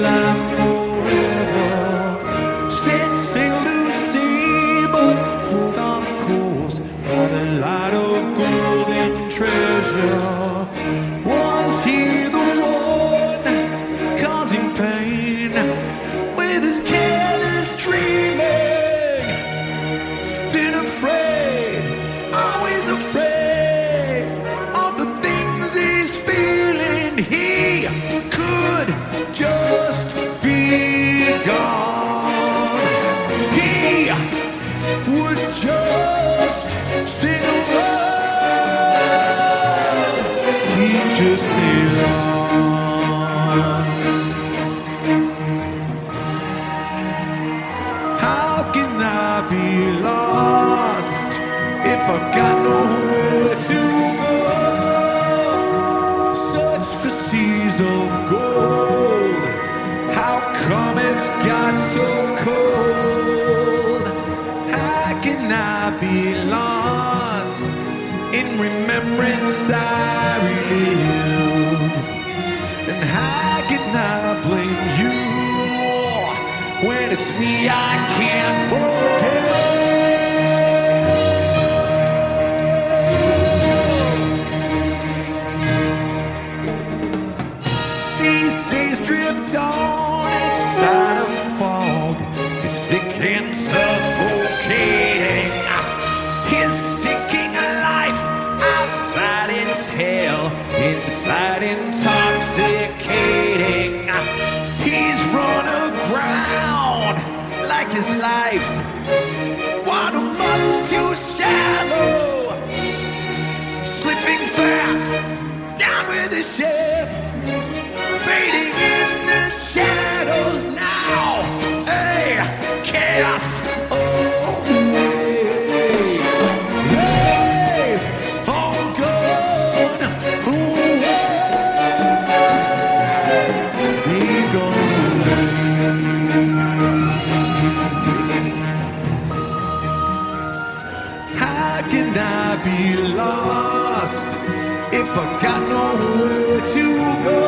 life forever. Set sail to sea, but pulled off course by the light of gold and treasure. Was he the one causing pain with his careless dreaming? Been afraid, always afraid of the things he's feeling. He could just be gone. He would just sing along. He'd just sail on. How can I be lost if I've got nowhere to go? Search for seas of gold. How come it's got so cold? How can I be lost in remembrance I relive? And how can I blame you when it's me I can't forget? These days drift on inside a fog. It's thick and suffocating. He's seeking a life outside its hell, inside intoxicating. He's run aground like his life, water much too shallow, slipping fast down with the ship, fading in the shadows now. Hey, chaos away. Hey, all gone away. Be gone away. How can I be lost if I got nowhere to go?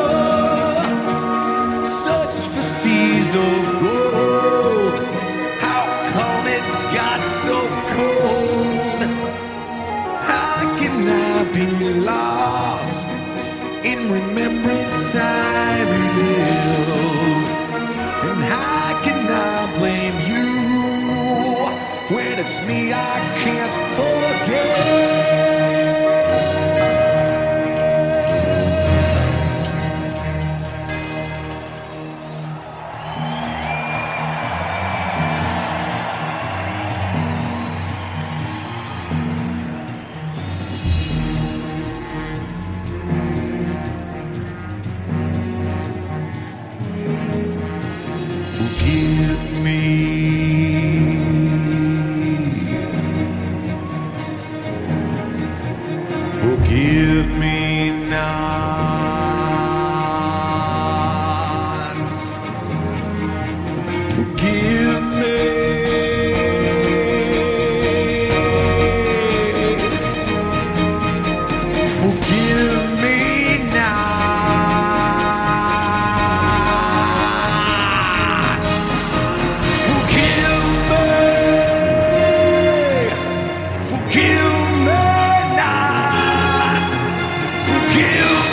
Search for seas of gold. How come it's got so cold? How can I be lost in remembrance I relive? And how can I blame you when it's me I can't forget? Forgive me. Forgive me not. Forgive me. Forgive me not. Forgive me. Forgive me not. Forgive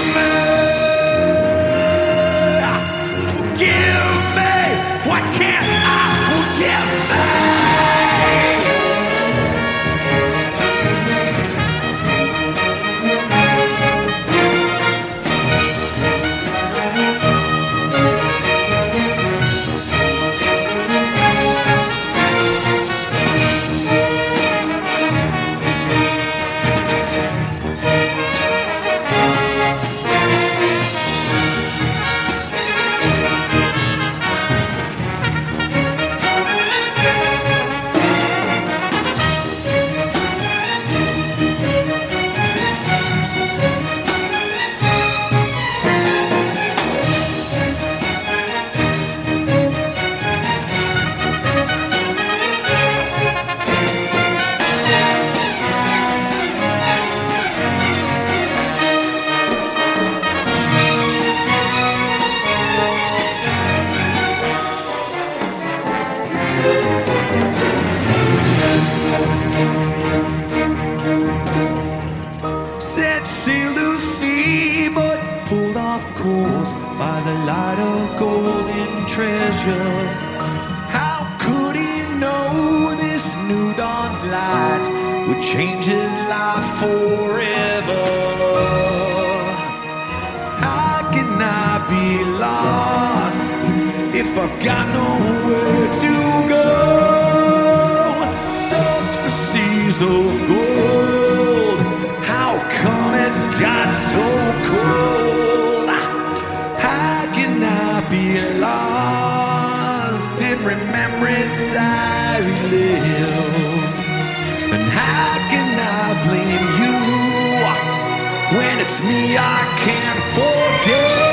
pools by the light of golden treasure. How could he know this new dawn's light would change his life forever? How can I be lost if I've got nowhere to go? Search for seas of gold. How come it's got so cold? How can I be lost in remembrance I live? And how can I blame you when it's me I can't forget?